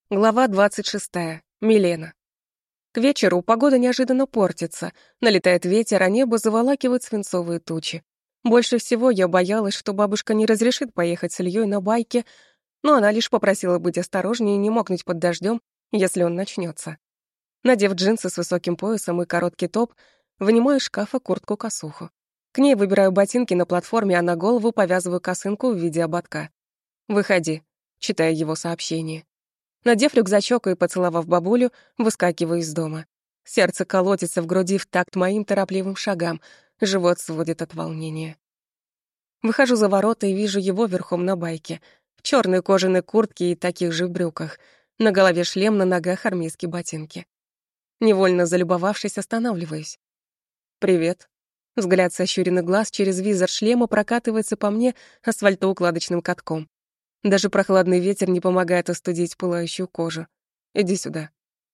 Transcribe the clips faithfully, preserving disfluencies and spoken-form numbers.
Глава двадцать шестая. Милена. К вечеру погода неожиданно портится, налетает ветер, а небо заволакивает свинцовые тучи. Больше всего я боялась, что бабушка не разрешит поехать с Ильей на байке, но она лишь попросила быть осторожнее и не мокнуть под дождем, если он начнется. Надев джинсы с высоким поясом и короткий топ, вынимаю из шкафа куртку-косуху. К ней выбираю ботинки на платформе, а на голову повязываю косынку в виде ободка. «Выходи», — читаю его сообщение. Надев рюкзачок и поцеловав бабулю, выскакиваю из дома. Сердце колотится в груди в такт моим торопливым шагам, живот сводит от волнения. Выхожу за ворота и вижу его верхом на байке, в чёрной кожаной куртке и таких же брюках, на голове шлем, на ногах армейские ботинки. Невольно залюбовавшись, останавливаюсь. «Привет». Взгляд сощуренных глаз через визор шлема прокатывается по мне асфальтоукладочным катком. Даже прохладный ветер не помогает остудить пылающую кожу. Иди сюда.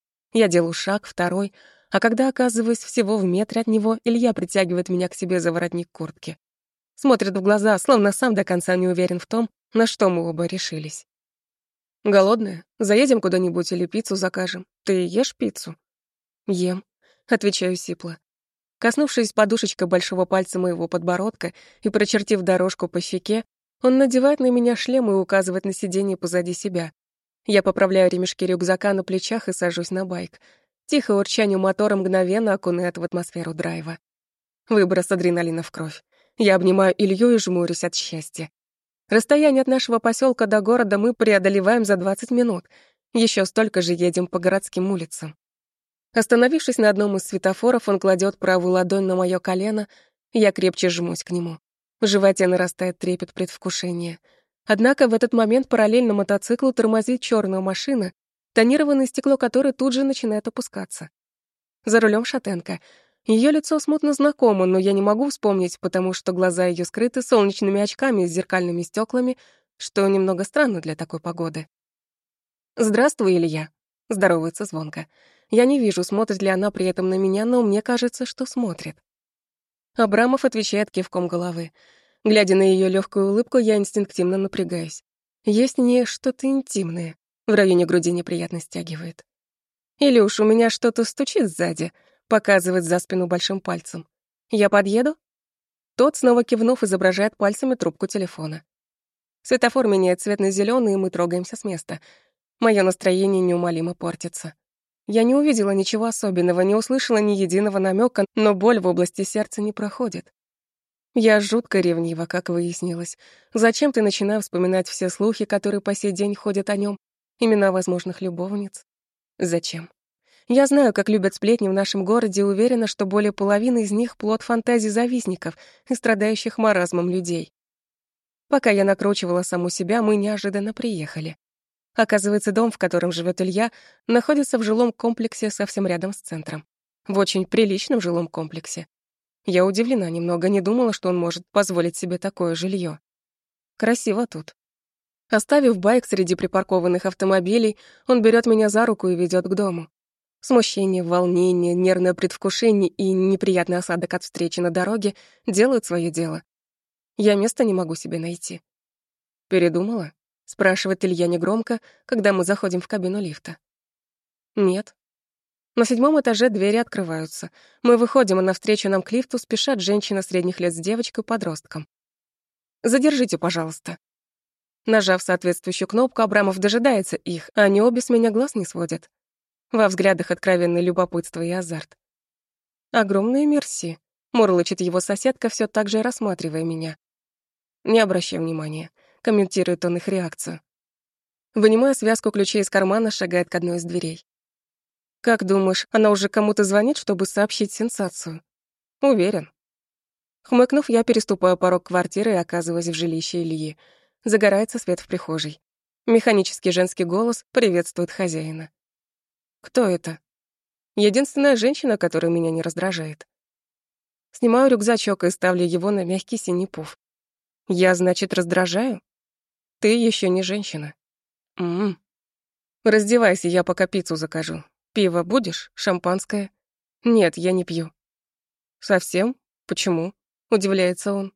Я делаю шаг, второй, а когда оказываюсь всего в метре от него, Илья притягивает меня к себе за воротник куртки. Смотрит в глаза, словно сам до конца не уверен в том, на что мы оба решились. «Голодная? Заедем куда-нибудь или пиццу закажем? Ты ешь пиццу?» «Ем», — отвечаю сипло. Коснувшись подушечкой большого пальца моего подбородка и прочертив дорожку по щеке, он надевает на меня шлем и указывает на сиденье позади себя. Я поправляю ремешки рюкзака на плечах и сажусь на байк. Тихое урчание мотора мгновенно окунает в атмосферу драйва. Выброс адреналина в кровь. Я обнимаю Илью и жмурюсь от счастья. Расстояние от нашего поселка до города мы преодолеваем за двадцать минут. Еще столько же едем по городским улицам. Остановившись на одном из светофоров, он кладет правую ладонь на мое колено, и я крепче жмусь к нему. В животе нарастает трепет предвкушения. Однако в этот момент параллельно мотоциклу тормозит черная машина, тонированное стекло которой тут же начинает опускаться. За рулем шатенка. Ее лицо смутно знакомо, но я не могу вспомнить, потому что глаза ее скрыты солнечными очками с зеркальными стеклами, что немного странно для такой погоды. «Здравствуй, Илья», — здоровается звонко. Я не вижу, смотрит ли она при этом на меня, но мне кажется, что смотрит. Абрамов отвечает кивком головы. Глядя на ее легкую улыбку, я инстинктивно напрягаюсь. Есть в ней что-то интимное. В районе груди неприятно стягивает. Или уж у меня что-то стучит сзади, показывает за спину большим пальцем. Я подъеду? Тот, снова кивнув, изображает пальцами трубку телефона. Светофор меняет цвет на зеленый, и мы трогаемся с места. Мое настроение неумолимо портится. Я не увидела ничего особенного, не услышала ни единого намека, но боль в области сердца не проходит. Я жутко ревнива, как выяснилось. Зачем-то начинаю вспоминать все слухи, которые по сей день ходят о нем, имена возможных любовниц. Зачем? Я знаю, как любят сплетни в нашем городе, и уверена, что более половины из них — плод фантазий завистников и страдающих маразмом людей. Пока я накручивала саму себя, мы неожиданно приехали. Оказывается, дом, в котором живет Илья, находится в жилом комплексе совсем рядом с центром. В очень приличном жилом комплексе. Я удивлена немного, не думала, что он может позволить себе такое жилье. Красиво тут. Оставив байк среди припаркованных автомобилей, он берет меня за руку и ведет к дому. Смущение, волнение, нервное предвкушение и неприятный осадок от встречи на дороге делают свое дело. Я места не могу себе найти. «Передумала?» — спрашивает Илья негромко, когда мы заходим в кабину лифта. «Нет». На седьмом этаже двери открываются. Мы выходим, а навстречу нам к лифту спешат женщина средних лет с девочкой-подростком. «Задержите, пожалуйста». Нажав соответствующую кнопку, Абрамов дожидается их, а они обе с меня глаз не сводят. Во взглядах откровенное любопытство и азарт. «Огромное мерси», — мурлычет его соседка, все так же рассматривая меня. «Не обращай внимания», — комментирует он их реакцию. Вынимая связку ключей из кармана, шагает к одной из дверей. «Как думаешь, она уже кому-то звонит, чтобы сообщить сенсацию?» «Уверен». Хмыкнув, я переступаю порог квартиры и оказываюсь в жилище Ильи. Загорается свет в прихожей. Механический женский голос приветствует хозяина. «Кто это?» «Единственная женщина, которая меня не раздражает». Снимаю рюкзачок и ставлю его на мягкий синий пуф. «Я, значит, раздражаю?» «Ты еще не женщина». «М-м». «Раздевайся, я пока пиццу закажу. Пиво будешь? Шампанское?» «Нет, я не пью». «Совсем? Почему?» — удивляется он.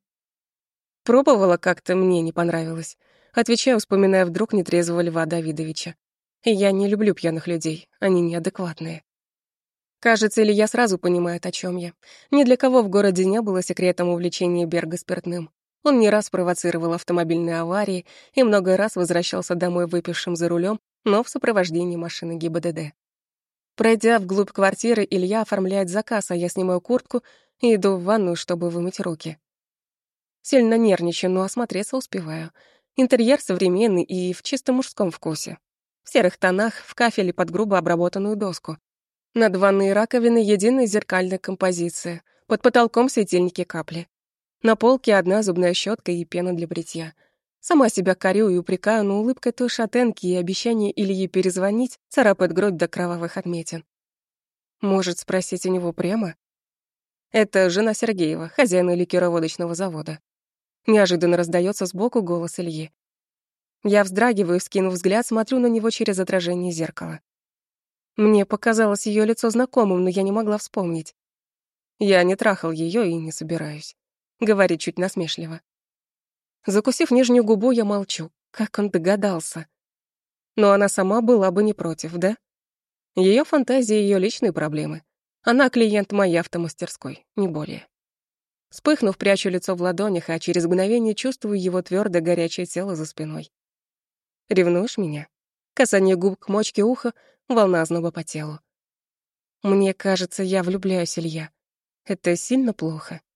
«Пробовала как-то, мне не понравилось». Отвечаю, вспоминая вдруг нетрезвого Льва Давидовича. И я не люблю пьяных людей, они неадекватные. Кажется, Илья сразу понимает, о чем я. Ни для кого в городе не было секретом увлечения Берга спиртным. Он не раз провоцировал автомобильные аварии и много раз возвращался домой выпившим за рулем, но в сопровождении машины ГИБДД. Пройдя вглубь квартиры, Илья оформляет заказ, а я снимаю куртку и иду в ванную, чтобы вымыть руки. Сильно нервничаю, но осмотреться успеваю. Интерьер современный и в чисто мужском вкусе. В серых тонах, в кафеле под грубо обработанную доску. Над ванной раковины единая зеркальная композиция. Под потолком светильники капли. На полке одна зубная щетка и пена для бритья. Сама себя корю и упрекаю, но улыбка той шатенки и обещание Ильи перезвонить царапает грудь до кровавых отметин. Может, спросить у него прямо? Это жена Сергеева, хозяина ликероводочного завода. Неожиданно раздается сбоку голос Ильи. Я вздрагиваю, скинув взгляд, смотрю на него через отражение зеркала. Мне показалось ее лицо знакомым, но я не могла вспомнить. Я не трахал ее и не собираюсь. Говорит чуть насмешливо. Закусив нижнюю губу, я молчу. Как он догадался? Но она сама была бы не против, да? Ее фантазии, ее личные проблемы. Она клиент моей автомастерской, не более. Вспыхнув, прячу лицо в ладонях, а через мгновение чувствую его твердое горячее тело за спиной. Ревнуешь меня? Касание губ к мочке уха, волна озноба по телу. Мне кажется, я влюбляюсь, Илья. Это сильно плохо.